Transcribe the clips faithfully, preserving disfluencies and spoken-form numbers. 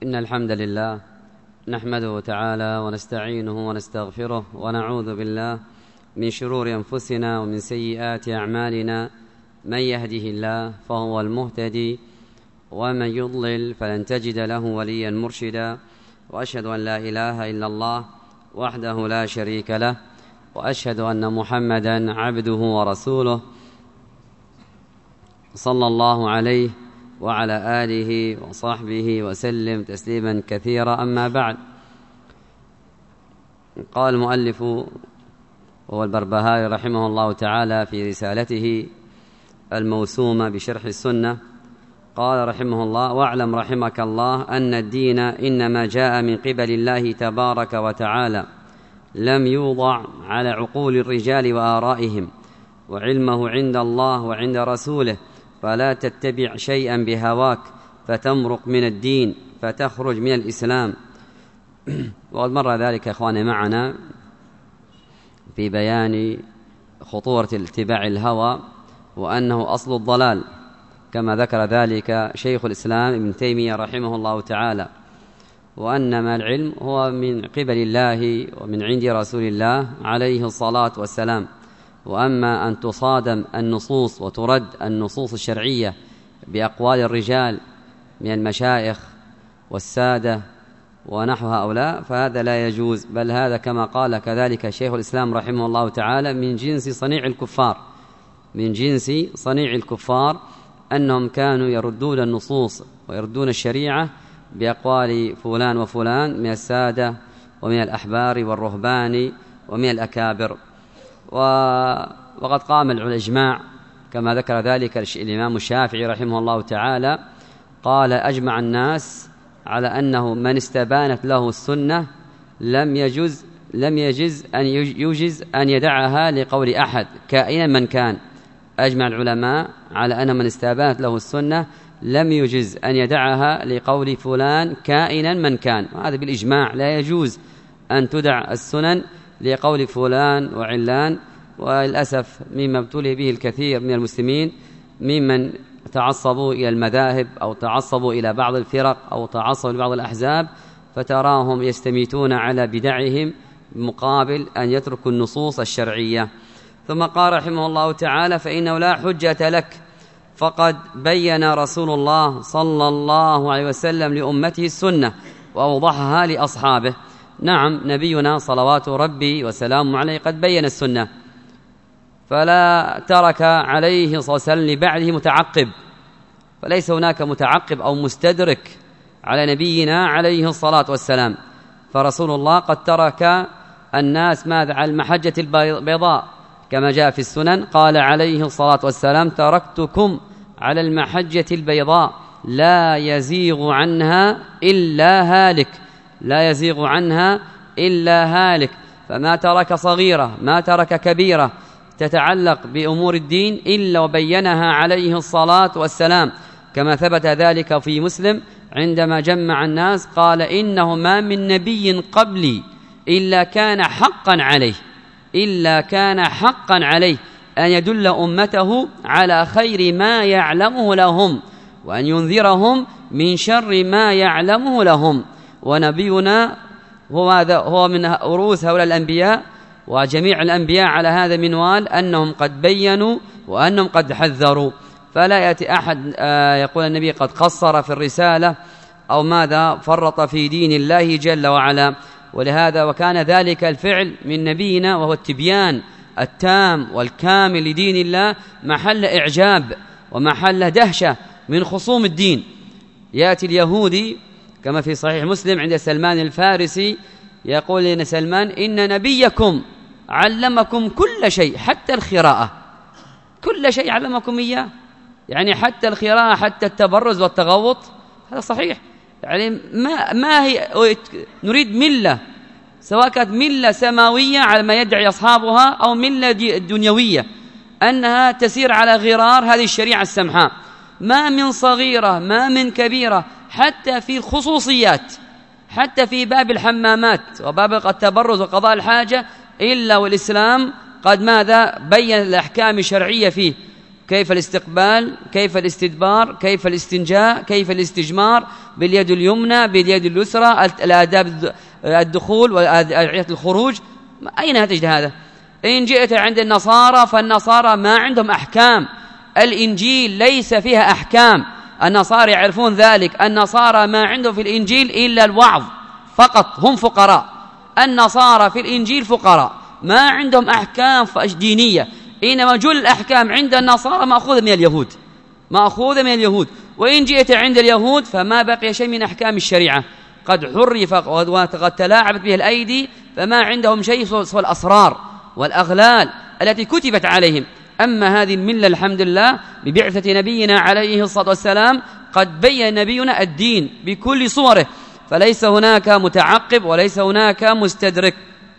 إن الحمد لله نحمده تعالى ونستعينه ونستغفره ونعوذ بالله من شرور أنفسنا ومن سيئات أعمالنا. من يهده الله فهو المهتدي ومن يضلل فلن تجد له وليا مرشدا. وأشهد أن لا إله إلا الله وحده لا شريك له، وأشهد أن محمدا عبده ورسوله صلى الله عليه وعلى آله وصحبه وسلم تسليما كثيرا. أما بعد، قال المؤلف وهو البربهاري رحمه الله تعالى في رسالته الموسومة بشرح السنة، قال رحمه الله: واعلم رحمك الله أن الدين إنما جاء من قبل الله تبارك وتعالى، لم يوضع على عقول الرجال وآرائهم، وعلمه عند الله وعند رسوله، فلا تتبع شيئا بهواك فتمرق من الدين فتخرج من الإسلام. وقد مر ذلك إخواني معنا في بيان خطورة اتباع الهوى وأنه أصل الضلال، كما ذكر ذلك شيخ الإسلام ابن تيمية رحمه الله تعالى، وأن ما العلم هو من قبل الله ومن عند رسول الله عليه الصلاة والسلام. وأما أن تصادم النصوص وترد النصوص الشرعية بأقوال الرجال من المشايخ والسادة ونحو هؤلاء فهذا لا يجوز، بل هذا كما قال كذلك شيخ الإسلام رحمه الله تعالى من جنس صنيع الكفار، من جنس صنيع الكفار أنهم كانوا يردون النصوص ويردون الشريعة بأقوال فلان وفلان من السادة ومن الأحبار والرهبان ومن الأكابر. وقد قام الإجماع كما ذكر ذلك الإمام الشافعي رحمه الله تعالى، قال: أجمع الناس على أنه من استبانت له السنة لم يجز لم يجز أن يجز أن يدعها لقول أحد كائنا من كان. أجمع العلماء على أن من استبانت له السنة لم يجز أن يدعها لقول فلان كائنا من كان. وهذا بالإجماع، لا يجوز أن تدع السنن لقول فلان وعلان. وللأسف مما ابتلي به الكثير من المسلمين ممن تعصبوا إلى المذاهب أو تعصبوا إلى بعض الفرق أو تعصبوا لبعض الأحزاب، فتراهم يستميتون على بدعهم مقابل أن يتركوا النصوص الشرعية. ثم قال رحمه الله تعالى: فإنه لا حجة لك، فقد بين رسول الله صلى الله عليه وسلم لأمته السنة وأوضحها لأصحابه. نعم، نبينا صلوات ربي وسلامه عليه قد بين السنة، فلا ترك عليه صلى الله عليه وسلم لبعده متعقب، فليس هناك متعقب أو مستدرك على نبينا عليه الصلاة والسلام. فرسول الله قد ترك الناس ماذا؟ على المحجة البيضاء، كما جاء في السنن، قال عليه الصلاة والسلام: تركتكم على المحجة البيضاء لا يزيغ عنها إلا هالك، لا يزيغ عنها إلا هالك. فما ترك صغيرة ما ترك كبيرة تتعلق بأمور الدين إلا وبينها عليه الصلاة والسلام، كما ثبت ذلك في مسلم عندما جمع الناس قال: إنه ما من نبي قبلي إلا كان حقا عليه إلا كان حقا عليه أن يدل أمته على خير ما يعلمه لهم وأن ينذرهم من شر ما يعلمه لهم. ونبينا هو, هو من أروس هؤلاء الأنبياء، وجميع الأنبياء على هذا المنوال أنهم قد بيّنوا وأنهم قد حذروا. فلا يأتي أحد يقول النبي قد قصر في الرسالة أو ماذا فرط في دين الله جل وعلا. ولهذا وكان ذلك الفعل من نبينا وهو التبيان التام والكامل لدين الله محل إعجاب ومحل دهشة من خصوم الدين. يأتي اليهودي كما في صحيح مسلم عند سلمان الفارسي يقول لنا سلمان: إن نبيكم علمكم كل شيء حتى الخراءة، كل شيء علمكم إياه، يعني حتى الخراءة حتى التبرز والتغوط. هذا صحيح، يعني ما, ما هي نريد ملة، سواء كانت ملة سماوية على ما يدعي أصحابها أو ملة دنيوية، أنها تسير على غرار هذه الشريعة السمحاء، ما من صغيرة ما من كبيرة، حتى في الخصوصيات، حتى في باب الحمامات وباب التبرز وقضاء الحاجة، إلا والإسلام قد ماذا بين الأحكام الشرعية فيه، كيف الاستقبال، كيف الاستدبار، كيف الاستنجاء، كيف الاستجمار باليد اليمنى باليد اليسرى، الآداب الدخول وأدعية الخروج. أين تجد هذا؟ إن جئت عند النصارى فالنصارى ما عندهم أحكام، الإنجيل ليس فيها أحكام، النصارى يعرفون ذلك. النصارى ما عندهم في الإنجيل إلا الوعظ فقط، هم فقراء. النصارى في الإنجيل فقراء، ما عندهم أحكام دينية، إنما جل الأحكام عند النصارى مأخوذة من اليهود، مأخوذة من اليهود. وإن جئت عند اليهود فما بقي شيء من أحكام الشريعة، قد حرف وقد تلاعبت به الأيدي، فما عندهم شيء سوى الأسرار والأغلال التي كتبت عليهم. أما هذه الملة الحمد لله ببعثة نبينا عليه الصلاة والسلام قد بين نبينا الدين بكل صوره، فليس هناك متعقب وليس هناك مستدرك.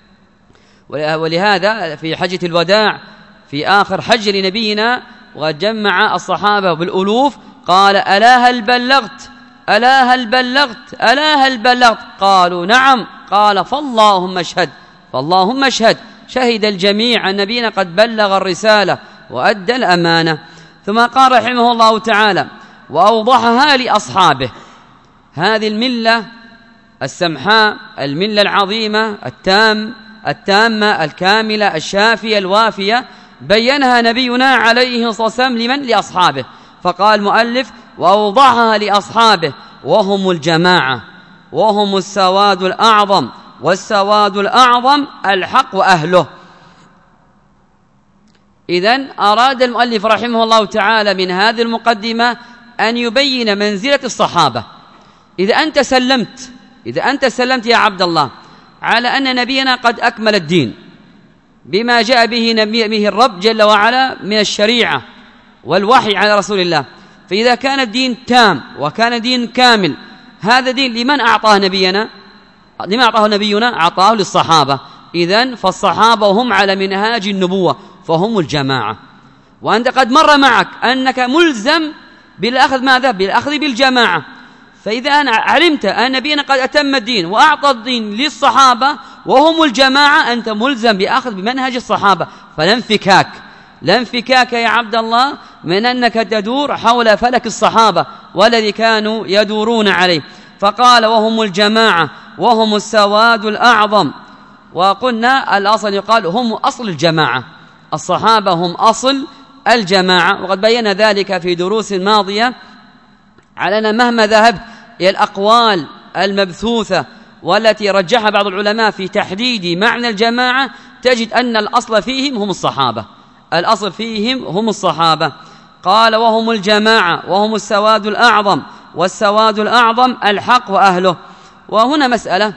ولهذا في حجة الوداع في آخر حج لنبينا وجمع الصحابة بالألوف قال: ألا هل بلغت؟ ألا هل بلغت؟ ألا هل بلغت؟ قالوا: نعم. قال: فاللهم اشهد، فاللهم اشهد. شهد الجميع أن نبينا قد بلغ الرسالة وأدى الأمانة. ثم قال رحمه الله تعالى: وأوضحها لأصحابه. هذه الملة السمحاء، الملة العظيمة التام التامة الكاملة الشافية الوافية، بينها نبينا عليه الصلاة والسلام لمن؟ لأصحابه. فقال المؤلف: وأوضحها لأصحابه وهم الجماعة، وهم السواد الأعظم، والسواد الأعظم الحق وأهله. إذن أراد المؤلف رحمه الله تعالى من هذه المقدمة أن يبين منزلة الصحابة. إذا أنت سلمت إذا أنت سلمت يا عبد الله على أن نبينا قد أكمل الدين بما جاء به نبيه الرب جل وعلا من الشريعة والوحي على رسول الله، فإذا كان الدين تام وكان دين كامل، هذا دين لمن أعطاه نبينا؟ لمن أعطاه نبينا؟ أعطاه للصحابة. إذن فالصحابة هم على منهاج النبوة، فهم الجماعة. وأنت قد مر معك أنك ملزم بالأخذ ماذا؟ بالأخذ بالجماعة. فإذا أنا علمت أن نبينا قد أتم الدين وأعطى الدين للصحابة وهم الجماعة، أنت ملزم بأخذ بمنهج الصحابة. فلا انفكاك، لا انفكاك يا عبد الله من أنك تدور حول فلك الصحابة والذي كانوا يدورون عليه. فقال: وهم الجماعة، وهم السواد الأعظم. وقلنا الأصل يقال هم أصل الجماعة، الصحابة هم أصل الجماعة. وقد بينا ذلك في دروس ماضية على أن مهما ذهبت إلى الأقوال المبثوثة والتي رجحها بعض العلماء في تحديد معنى الجماعة، تجد أن الأصل فيهم هم الصحابة، الأصل فيهم هم الصحابة. قال: وهم الجماعة، وهم السواد الأعظم، والسواد الأعظم الحق وأهله. وهنا مسألة،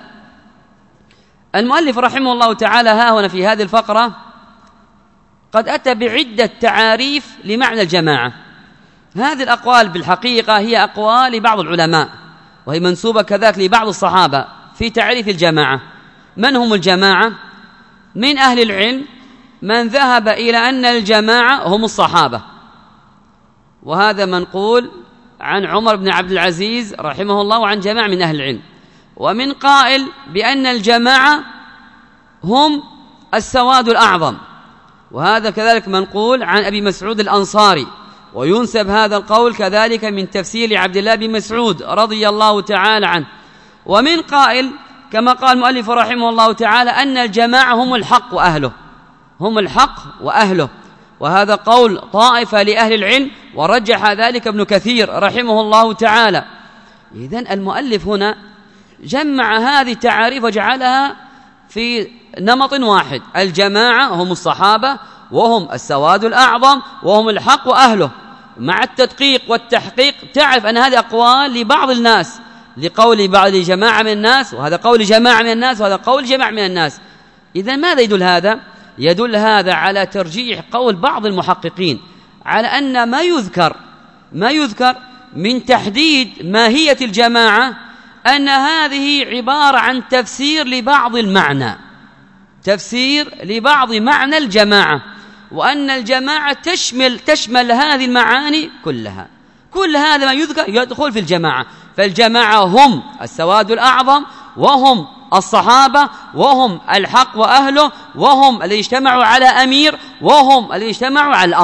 المؤلف رحمه الله تعالى ها هنا في هذه الفقرة قد أتى بعدة تعاريف لمعنى الجماعة. هذه الأقوال بالحقيقة هي أقوال لبعض العلماء، وهي منسوبة كذلك لبعض الصحابة في تعريف الجماعة. من هم الجماعة؟ من أهل العلم من ذهب إلى أن الجماعة هم الصحابة، وهذا منقول عن عمر بن عبد العزيز رحمه الله وعن جماعة من أهل العلم. ومن قائل بأن الجماعة هم السواد الأعظم، وهذا كذلك منقول عن أبي مسعود الأنصاري، وينسب هذا القول كذلك من تفسير عبد الله بن مسعود رضي الله تعالى عنه. ومن قائل كما قال المؤلف رحمه الله تعالى أن الجماعة هم الحق وأهله، هم الحق وأهله، وهذا قول طائفة لأهل العلم، ورجح ذلك ابن كثير رحمه الله تعالى. إذن المؤلف هنا جمع هذه التعاريف وجعلها في نمط واحد: الجماعة هم الصحابة، وهم السواد الأعظم، وهم الحق وأهله. مع التدقيق والتحقيق تعرف أن هذه أقوال لبعض الناس، لقول بعض جماعة من الناس، وهذا قول جماعة من الناس، وهذا قول جماعة من الناس. إذن ماذا يدل هذا؟ يدل هذا على ترجيح قول بعض المحققين على أن ما يذكر ما يذكر من تحديد ماهية الجماعة أن هذه عبارة عن تفسير لبعض المعنى، تفسير لبعض معنى الجماعة، وأن الجماعة تشمل تشمل هذه المعاني كلها. كل هذا ما يذكر يدخل في الجماعة. فالجماعة هم السواد الأعظم، وهم الصحابة، وهم الحق وأهله، وهم اللي اجتمعوا على أمير، وهم اللي اجتمعوا على الأمر.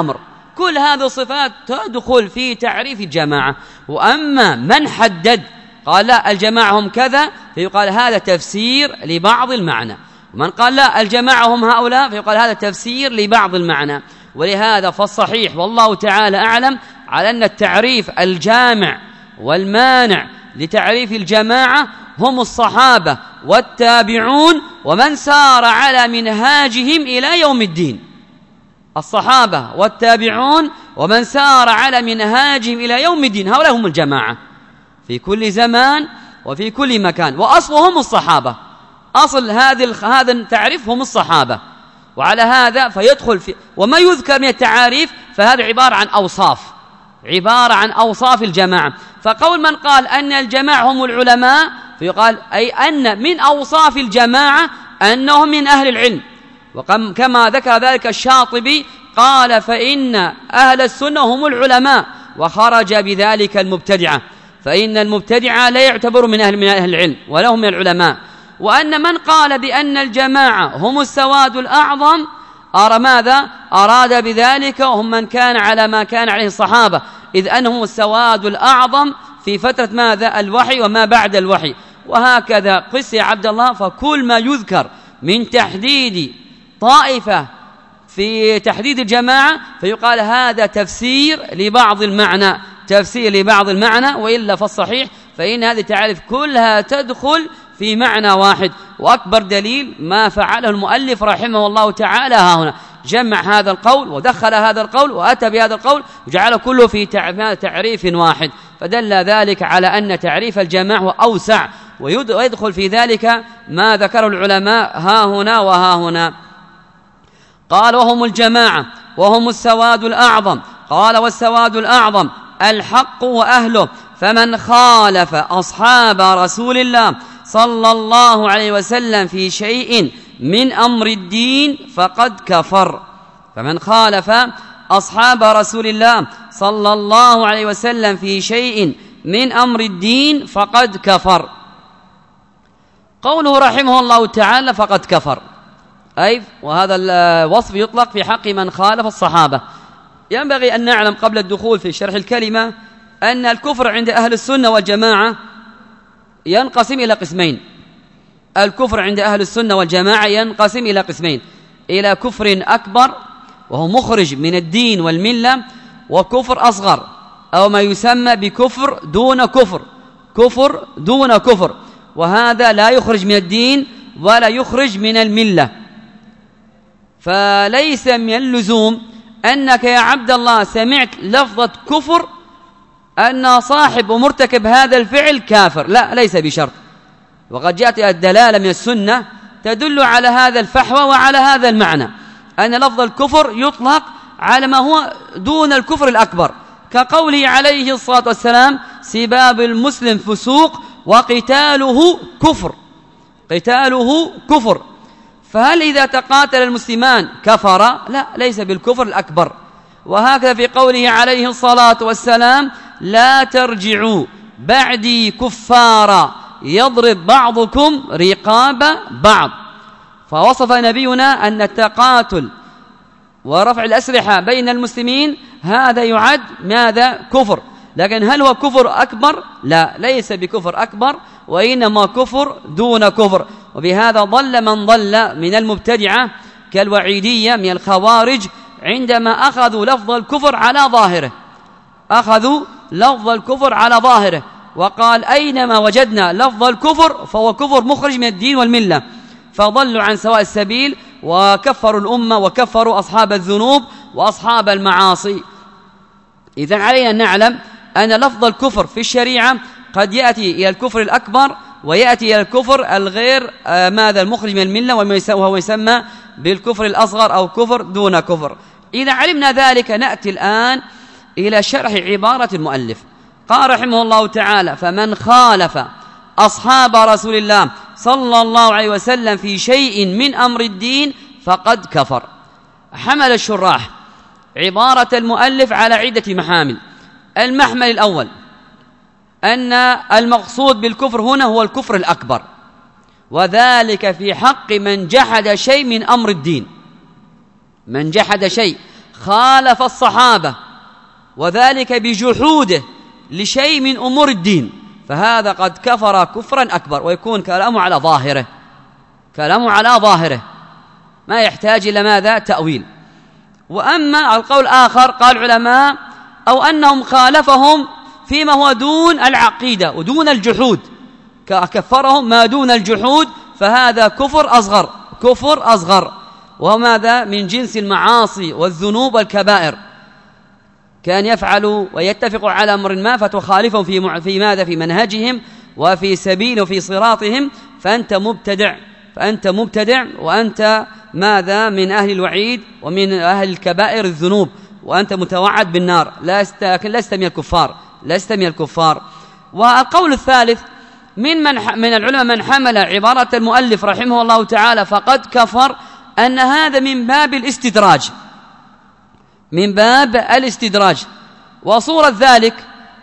كل هذه الصفات تدخل في تعريف الجماعة. وأما من حدد قال لا الجماعة هم كذا فيقال هذا تفسير لبعض المعنى، ومن قال لا الجماعة هم هؤلاء فيقال هذا تفسير لبعض المعنى. ولهذا فالصحيح والله تعالى أعلم على أن التعريف الجامع والمانع لتعريف الجماعة هم الصحابة والتابعون ومن سار على منهاجهم إلى يوم الدين. الصحابة والتابعون ومن سار على منهاجهم إلى يوم الدين هؤلاء هم الجماعة في كل زمان وفي كل مكان، وأصلهم الصحابة. أصل هذا هذا التعريف هم الصحابة. وعلى هذا فيدخل في وما يذكر من التعاريف فهذا عبارة عن أوصاف، عبارة عن أوصاف الجماعة. فقول من قال أن الجماعة هم العلماء فيقال أي أن من أوصاف الجماعة أنهم من أهل العلم. وكما ذكر ذلك الشاطبي قال فإن أهل السنة هم العلماء، وخرج بذلك المبتدعة، فإن المبتدعة لا يعتبر من أهل من أهل العلم ولا هم من العلماء. وأن من قال بأن الجماعة هم السواد الأعظم أرى ماذا؟ أراد بذلك هم من كان على ما كان عليه الصحابة، إذ أنهم السواد الأعظم في فترة ماذا؟ الوحي وما بعد الوحي. وهكذا قس يا عبد الله، فكل ما يذكر من تحديد طائفة في تحديد الجماعة فيقال هذا تفسير لبعض المعنى، تفسير لبعض المعنى، وإلا فالصحيح فإن هذه التعاريف كلها تدخل في معنى واحد. وأكبر دليل ما فعله المؤلف رحمه الله تعالى ها هنا، جمع هذا القول ودخل هذا القول وأتى بهذا القول وجعله كله في تعريف واحد، فدل ذلك على أن تعريف الجماعة أوسع ويدخل في ذلك ما ذكره العلماء ها هنا وها هنا. قال وهم الجماعة وهم السواد الأعظم. قال والسواد الأعظم الحق وأهله، فمن خالف أصحاب رسول الله صلى الله عليه وسلم في شيء من أمر الدين فقد كفر. فمن خالف أصحاب رسول الله صلى الله عليه وسلم في شيء من أمر الدين فقد كفر. قوله رحمه الله تعالى فقد كفر، أي وهذا الوصف يطلق في حق من خالف الصحابة. ينبغي أن نعلم قبل الدخول في شرح الكلمة أن الكفر عند أهل السنة والجماعة ينقسم إلى قسمين. الكفر عند أهل السنة والجماعة ينقسم إلى قسمين: إلى كفر أكبر وهو مخرج من الدين والملة، وكفر أصغر أو ما يسمى بكفر دون كفر، كفر دون كفر، وهذا لا يخرج من الدين ولا يخرج من الملة. فليس من اللزوم أنك يا عبد الله سمعت لفظة كفر أن صاحب ومرتكب هذا الفعل كافر، لا، ليس بشرط. وقد جاءت الدلالة من السنة تدل على هذا الفحوى وعلى هذا المعنى، أن لفظ الكفر يطلق على ما هو دون الكفر الأكبر، كقوله عليه الصلاة والسلام: سباب المسلم فسوق وقتاله كفر، قتاله كفر. فهل إذا تقاتل المسلمان كفر؟ لا، ليس بالكفر الأكبر. وهكذا في قوله عليه الصلاة والسلام: لا ترجعوا بعدي كفارا يضرب بعضكم رقاب بعض. فوصف نبينا أن التقاتل ورفع الأسلحة بين المسلمين هذا يعد ماذا؟ كفر. لكن هل هو كفر أكبر؟ لا، ليس بكفر أكبر، وإنما كفر دون كفر. وبهذا ضل من ضل من المبتدعة كالوعيدية من الخوارج، عندما أخذوا لفظ الكفر على ظاهره، أخذوا لفظ الكفر على ظاهره وقال أينما وجدنا لفظ الكفر فهو كفر مخرج من الدين والملة، فضلوا عن سواء السبيل وكفروا الأمة وكفروا أصحاب الذنوب وأصحاب المعاصي. إذن علينا أن نعلم أن لفظ الكفر في الشريعة قد يأتي إلى الكفر الأكبر ويأتي إلى الكفر الغير آه ماذا المخرج من الملة، وهو يسمى بالكفر الأصغر أو كفر دون كفر. إذا علمنا ذلك نأتي الآن إلى شرح عبارة المؤلف. قال رحمه الله تعالى: فمن خالف أصحاب رسول الله صلى الله عليه وسلم في شيء من أمر الدين فقد كفر. حمل الشراح عبارة المؤلف على عدة محامل. المحمل الأول أن المقصود بالكفر هنا هو الكفر الأكبر، وذلك في حق من جحد شيء من أمر الدين. من جحد شيء خالف الصحابة وذلك بجحوده لشيء من أمور الدين فهذا قد كفر كفرا أكبر، ويكون كلامه على ظاهره كلامه على ظاهره ما يحتاج إلى ماذا؟ تأويل. وأما القول الآخر قال العلماء أو أنهم خالفهم فيما هو دون العقيدة ودون الجحود، كفرهم ما دون الجحود، فهذا كفر أصغر كفر أصغر وهو ماذا؟ من جنس المعاصي والذنوب والكبائر، كان يفعلوا ويتفقوا على أمر ما فتخالفهم في في ماذا؟ في منهجهم وفي سبيل وفي صراطهم، فأنت مبتدع فأنت مبتدع وأنت ماذا؟ من أهل الوعيد ومن أهل الكبائر الذنوب، وأنت متوعد بالنار، لست لست من الكفار لست من الكفار. والقول الثالث من من من العلماء من حمل عبارة المؤلف رحمه الله تعالى فقد كفر، أن هذا من باب الاستدراج من باب الاستدراج وصورة ذلك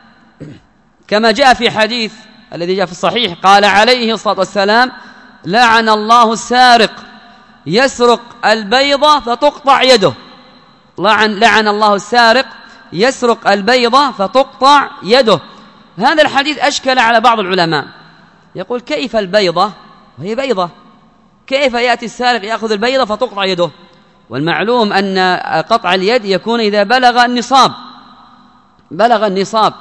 كما جاء في حديث الذي جاء في الصحيح قال عليه الصلاة والسلام: لعن الله السارق يسرق البيضة فتقطع يده. لعن, لعن الله السارق يسرق البيضة فتقطع يده. هذا الحديث أشكل على بعض العلماء، يقول كيف البيضة وهي بيضة؟ كيف يأتي السارق يأخذ البيضة فتقطع يده؟ والمعلوم أن قطع اليد يكون إذا بلغ النصاب بلغ النصاب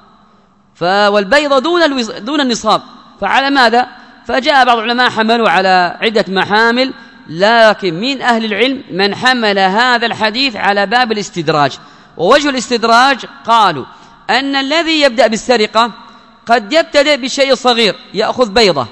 والبيضة دون دون النصاب، فعلى ماذا؟ فجاء بعض العلماء حملوا على عدة محامل، لكن من أهل العلم من حمل هذا الحديث على باب الاستدراج. ووجه الاستدراج قالوا أن الذي يبدأ بالسرقة قد يبتدئ بشيء صغير يأخذ بيضة،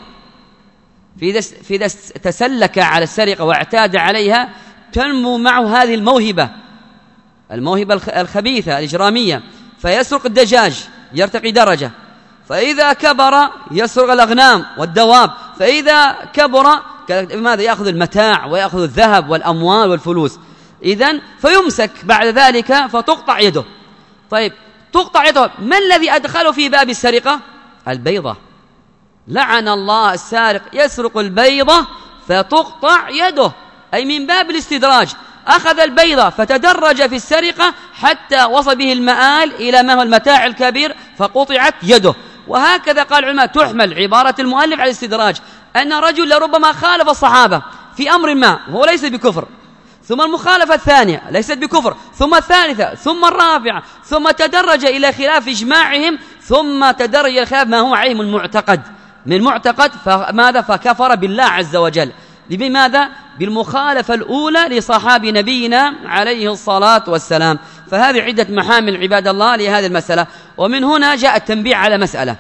فإذا تسلك على السرقة واعتاد عليها تنمو معه هذه الموهبة الموهبة الخبيثة الإجرامية، فيسرق الدجاج يرتقي درجة، فإذا كبر يسرق الأغنام والدواب، فإذا كبر ماذا؟ يأخذ المتاع ويأخذ الذهب والأموال والفلوس، إذن فيمسك بعد ذلك فتقطع يده. طيب تقطع يده، ما الذي أدخله في باب السرقة؟ البيضة. لعن الله السارق يسرق البيضة فتقطع يده، أي من باب الاستدراج، أخذ البيضة فتدرج في السرقة حتى وصل به المآل إلى ما هو المتاع الكبير فقطعت يده. وهكذا قال العلماء تحمل عبارة المؤلف على الاستدراج، أن رجل لربما خالف الصحابة في أمر ما وهو ليس بكفر، ثم المخالفة الثانية ليست بكفر، ثم الثالثة، ثم الرابعة، ثم تدرج إلى خلاف إجماعهم، ثم تدرج إلى خلاف ما هو عليه من معتقد من معتقد فماذا؟ فكفر بالله عز وجل. بماذا؟ بالمخالفة الأولى لصحابي نبينا عليه الصلاة والسلام. فهذه عدة محامل عباد الله لهذه المسألة. ومن هنا جاء التنبيه على مسألة،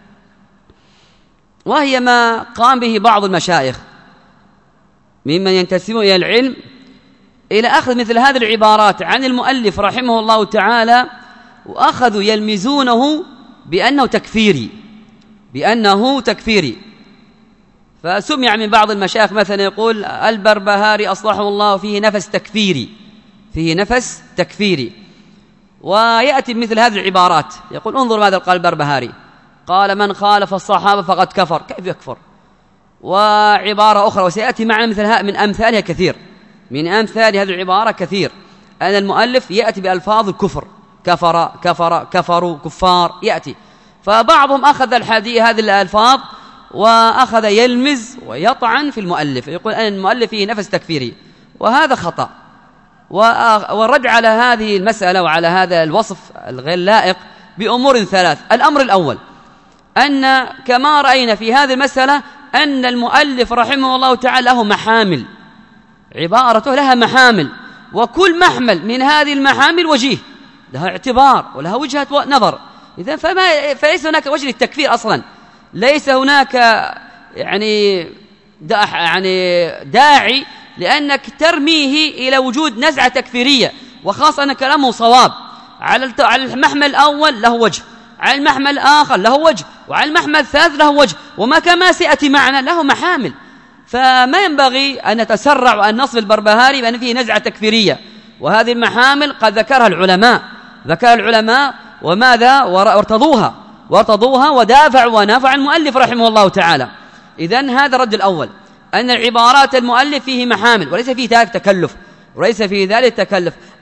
وهي ما قام به بعض المشايخ ممن ينتسبون إلى العلم إلى أخذ مثل هذه العبارات عن المؤلف رحمه الله تعالى، وأخذوا يلمزونه بأنه تكفيري بأنه تكفيري فسمع من بعض المشايخ مثلا يقول البربهاري أصلحه الله فيه نفس تكفيري فيه نفس تكفيري ويأتي مثل هذه العبارات، يقول انظر ماذا قال البربهاري، قال من خالف الصحابة فقد كفر. كيف يكفر؟ وعبارة أخرى وسيأتي معنا مثل من أمثالها كثير من أمثال هذه العبارة كثير، أن المؤلف يأتي بألفاظ الكفر، كفر كفر كفروا كفار يأتي. فبعضهم أخذ الحديث هذه الألفاظ وأخذ يلمز ويطعن في المؤلف، يقول أن المؤلف فيه نفس تكفيري، وهذا خطأ. والرد على هذه المسألة وعلى هذا الوصف الغير لائق بأمور ثلاث. الأمر الأول أن كما رأينا في هذه المسألة أن المؤلف رحمه الله تعالى له محامل، عبارته لها محامل، وكل محمل من هذه المحامل وجيه، لها اعتبار ولها وجهة نظر. إذن فما فليس هناك وجه للتكفير أصلا، ليس هناك يعني يعني داعي لأنك ترميه إلى وجود نزعة تكفيرية، وخاصة أن كلامه صواب. على المحمل الأول له وجه، على المحمل الآخر له وجه، وعلى المحمل الثالث له وجه، وما كما سيأتي معنا له محامل. فما ينبغي أن نتسرع وأن نصف البربهاري بأن فيه نزعة تكفيرية، وهذه المحامل قد ذكرها العلماء ذكر العلماء وماذا وارتضوها وارتضوها ودافعوا ونافع المؤلف رحمه الله تعالى. إذن هذا الرد الأول، أن العبارات المؤلف فيه محامل وليس فيه ذلك تكلف وليس فيه ذلك تكلف.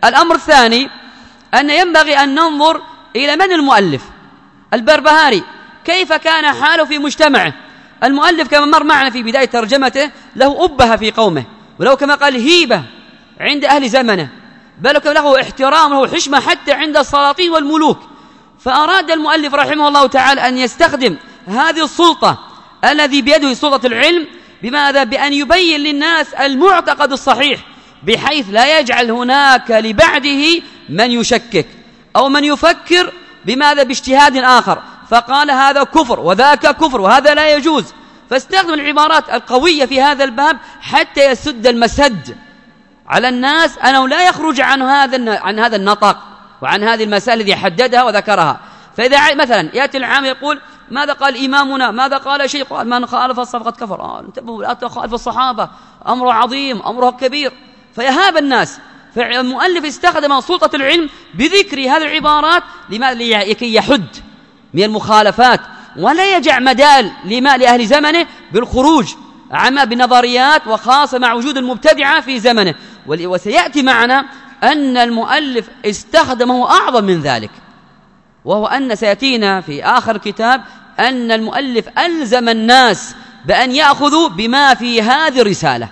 الأمر الثاني أن ينبغي أن ننظر إلى من المؤلف. البربهاري كيف كان حاله في مجتمعه؟ المؤلف كما مر معنا في بداية ترجمته له أبهة في قومه، ولو كما قال هيبة عند أهل زمنه، بل كان له احترام له حشمة حتى عند السلاطين والملوك. فأراد المؤلف رحمه الله تعالى أن يستخدم هذه السلطة الذي بيده سلطة العلم، بماذا؟ بأن يبين للناس المعتقد الصحيح، بحيث لا يجعل هناك لبعده من يشكك أو من يفكر بماذا؟ باجتهاد آخر، فقال هذا كفر وذاك كفر وهذا لا يجوز. فاستخدم العبارات القوية في هذا الباب حتى يسد المسد على الناس أنه لا يخرج عن هذا عن هذا النطق وعن هذه المسائل التي حددها وذكرها. فإذا مثلا يأتي العام يقول ماذا قال إمامنا، ماذا قال شيء، قال من خالف الصحابة فقد كفر. آه انتبهوا لا تخالف الصحابة، أمره عظيم أمره كبير، فيهاب الناس. فالمؤلف استخدم سلطة العلم بذكر هذه العبارات لكي يحد من المخالفات، ولا يجع مجال لما لأهل زمنه بالخروج عما بنظريات، وخاصة مع وجود المبتدعة في زمنه. وسيأتي معنا أن المؤلف استخدمه أعظم من ذلك، وهو أن سيأتينا في آخر الكتاب أن المؤلف ألزم الناس بأن يأخذوا بما في هذه الرسالة،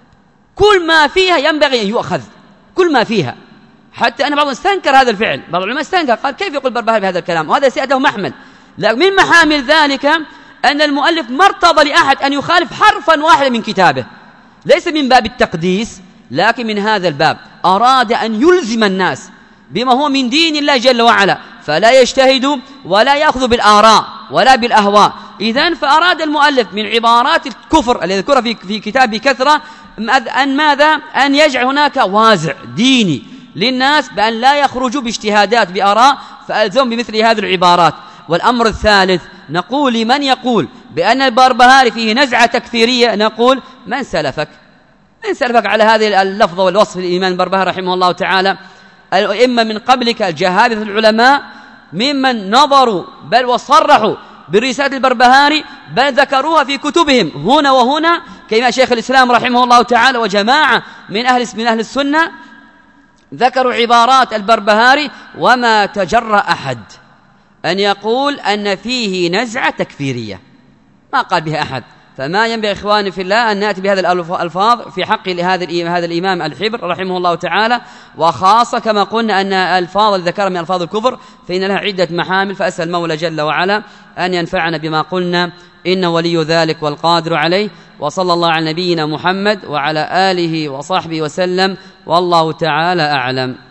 كل ما فيها ينبغي أن يؤخذ، كل ما فيها. حتى أن بعضهم استنكر هذا الفعل، بعض العلماء استنكر قال كيف يقول البربهاري بهذا الكلام، وهذا سيأتيه محمل. لكن من محامل ذلك أن المؤلف ما ارتضى لأحد أن يخالف حرفا واحدا من كتابه، ليس من باب التقديس، لكن من هذا الباب أراد أن يلزم الناس بما هو من دين الله جل وعلا، فلا يجتهدوا ولا يأخذوا بالآراء ولا بالأهواء. إذن فأراد المؤلف من عبارات الكفر التي ذكرها في في كتابه كثرة أن ماذا؟ أن يجعل هناك وازع ديني للناس بأن لا يخرجوا باجتهادات بآراء، فألزم بمثل هذه العبارات. والأمر الثالث نقول لمن يقول بأن البربهاري فيه نزعة تكفيرية، نقول من سلفك؟ من سلفك على هذه اللفظة والوصف الإمام البربهاري رحمه الله تعالى؟ الأئمة من قبلك الجهابذة العلماء ممن نظروا بل وصرحوا برسالة البربهاري، بل ذكروها في كتبهم هنا وهنا، كما شيخ الإسلام رحمه الله تعالى وجماعة من أهل من أهل السنة ذكروا عبارات البربهاري، وما تجرأ أحد أن يقول أن فيه نزعة تكفيرية، ما قال بها أحد. فما ينبغي إخواني في الله أن نأتي بهذه الألفاظ في حق لهذا هذا الإمام الحبر رحمه الله تعالى، وخاصة كما قلنا أن الألفاظ اللي ذكرها من ألفاظ الكفر فإن لها عدة محامل. فأسأل المولى جل وعلا أن ينفعنا بما قلنا، إن ولي ذلك والقادر عليه. وصلى الله على نبينا محمد وعلى آله وصحبه وسلم، والله تعالى أعلم.